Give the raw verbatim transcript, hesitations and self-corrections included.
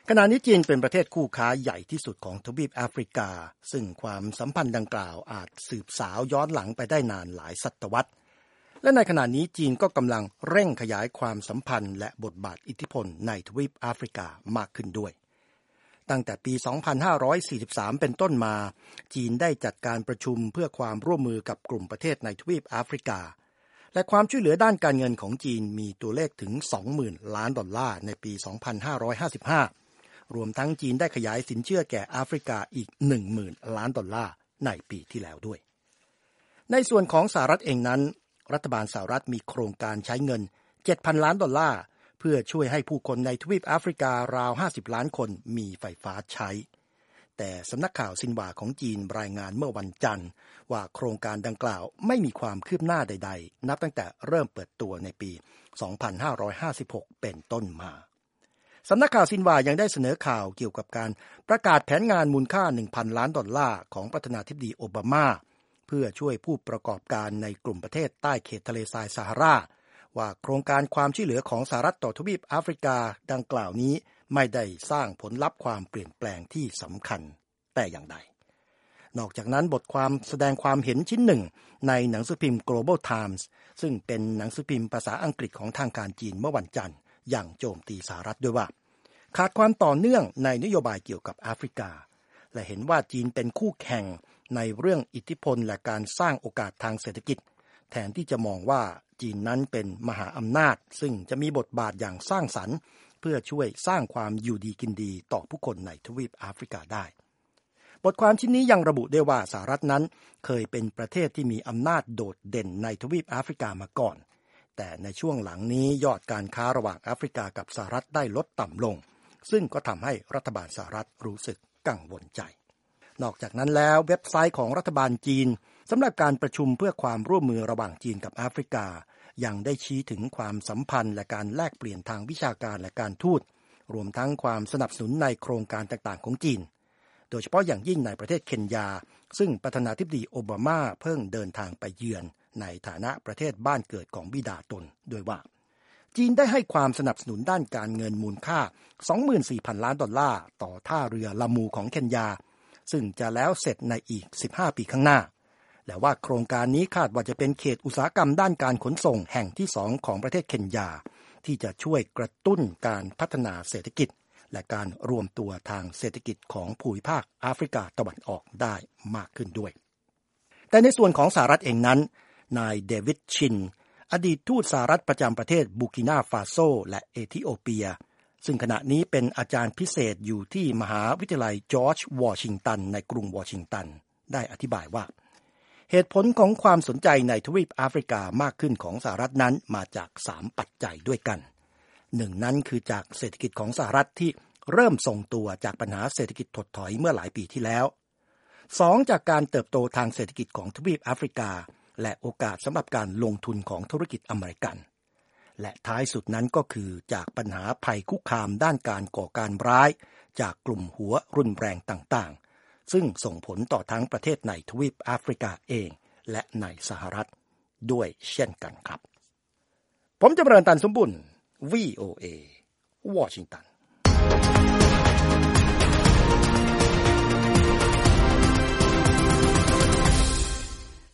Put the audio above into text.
ขณะนี้จีนเป็นประเทศคู่ค้าใหญ่ที่สุดของทวีปแอฟริกาซึ่งความสัมพันธ์ดังกล่าวอาจสืบสาวย้อนหลังไปได้นานหลายศตวรรษและในขณะนี้จีนก็กำลังเร่งขยายความสัมพันธ์และบทบาทอิทธิพลในทวีปแอฟริกามากขึ้นด้วยตั้งแต่ปี สองพันห้าร้อยสี่สิบสาม เป็นต้นมาจีนได้จัดการประชุมเพื่อความร่วมมือกับกลุ่มประเทศในทวีปแอฟริกาและความช่วยเหลือด้านการเงินของจีนมีตัวเลขถึง สองหมื่น ล้านดอลลาร์ในปี สองพันห้าร้อยห้าสิบห้ารวมทั้งจีนได้ขยายสินเชื่อแก่แอฟริกาอีก หนึ่งหมื่น ล้านดอลลาร์ในปีที่แล้วด้วยในส่วนของสหรัฐเองนั้นรัฐบาลสหรัฐมีโครงการใช้เงิน เจ็ดพัน ล้านดอลลาร์เพื่อช่วยให้ผู้คนในทวีปแอฟริการาว ห้าสิบ ล้านคนมีไฟฟ้าใช้แต่สำนักข่าวซินหวาของจีนรายงานเมื่อวันจันทร์ว่าโครงการดังกล่าวไม่มีความคืบหน้าใดๆนับตั้งแต่เริ่มเปิดตัวในปี สองพันห้าร้อยห้าสิบหก เป็นต้นมาสำนักข่าวซินหวายังได้เสนอข่าวเกี่ยวกับการประกาศแผนงานมูลค่า หนึ่งพัน ล้านดอลลาร์ของประธานาธิบดีโอบามาเพื่อช่วยผู้ประกอบการในกลุ่มประเทศใต้เขตทะเลทรายซาฮาราว่าโครงการความช่วยเหลือของสหรัฐต่อทวีปแอฟริกาดังกล่าวนี้ไม่ได้สร้างผลลัพธ์ความเปลี่ยนแปลงที่สำคัญแต่อย่างใดนอกจากนั้นบทความแสดงความเห็นชิ้นหนึ่งในหนังสือพิมพ์ Global Times ซึ่งเป็นหนังสือพิมพ์ภาษาอังกฤษของทางการจีนเมื่อวันจันทร์อย่างโจมตีสหรัฐด้วยว่าขาดความต่อเนื่องในนโยบายเกี่ยวกับแอฟริกาและเห็นว่าจีนเป็นคู่แข่งในเรื่องอิทธิพลและการสร้างโอกาสทางเศรษฐกิจแทนที่จะมองว่าจีนนั้นเป็นมหาอำนาจซึ่งจะมีบทบาทอย่างสร้างสรรค์เพื่อช่วยสร้างความอยู่ดีกินดีต่อผู้คนในทวีปแอฟริกาได้บทความชิ้นนี้ยังระบุได้ว่าสหรัฐนั้นเคยเป็นประเทศที่มีอำนาจโดดเด่นในทวีปแอฟริกามาก่อนแต่ในช่วงหลังนี้ยอดการค้าระหว่างแอฟริกากับสหรัฐได้ลดต่ำลงซึ่งก็ทำให้รัฐบาลสหรัฐรู้สึกกังวลใจนอกจากนั้นแล้วเว็บไซต์ของรัฐบาลจีนสำหรับการประชุมเพื่อความร่วมมือระหว่างจีนกับแอฟริกายังได้ชี้ถึงความสัมพันธ์และการแลกเปลี่ยนทางวิชาการและการทูตรวมทั้งความสนับสนุนในโครงการต่างๆของจีนโดยเฉพาะอย่างยิ่งในประเทศเคนยาซึ่งประธานาธิบดีโอบามาเพิ่งเดินทางไปเยือนในฐานะประเทศบ้านเกิดของบิดาตนโดยว่าจีนได้ให้ความสนับสนุนด้านการเงินมูลค่า สองหมื่นสี่พัน ล้านดอลลาร์ต่อท่าเรือลามูของเคนยาซึ่งจะแล้วเสร็จในอีกสิบห้าปีข้างหน้าและว่าโครงการนี้คาดว่าจะเป็นเขตอุตสาหกรรมด้านการขนส่งแห่งที่สองของประเทศเคนยาที่จะช่วยกระตุ้นการพัฒนาเศรษฐกิจและการรวมตัวทางเศรษฐกิจของภูมิภาคแอฟริกาตะวันออกได้มากขึ้นด้วยแต่ในส่วนของสหรัฐเองนั้นนายเดวิดชินอดีตทูตสหรัฐประจำประเทศบูกินาฟาโซและเอธิโอเปียซึ่งขณะนี้เป็นอาจารย์พิเศษอยู่ที่มหาวิทยาลัยจอร์จวอชิงตันในกรุงวอชิงตันได้อธิบายว่าเหตุผลของความสนใจในทวีปแอฟริกามากขึ้นของสหรัฐนั้นมาจากสามปัจจัยด้วยกันหนึ่งนั้นคือจากเศรษฐกิจของสหรัฐที่เริ่มทรงตัวจากปัญหาเศรษฐกิจถดถอยเมื่อหลายปีที่แล้วสองจากการเติบโตทางเศรษฐกิจของทวีปแอฟริกาและโอกาสสำหรับการลงทุนของธุรกิจอเมริกันและท้ายสุดนั้นก็คือจากปัญหาภัยคุกคามด้านการก่อการร้ายจากกลุ่มหัวรุนแรงต่างๆซึ่งส่งผลต่อทั้งประเทศในทวีปแอฟริกาเองและในสหรัฐด้วยเช่นกันครับผมจำเริญตันสมบุญ วี โอ เอ วอชิงตัน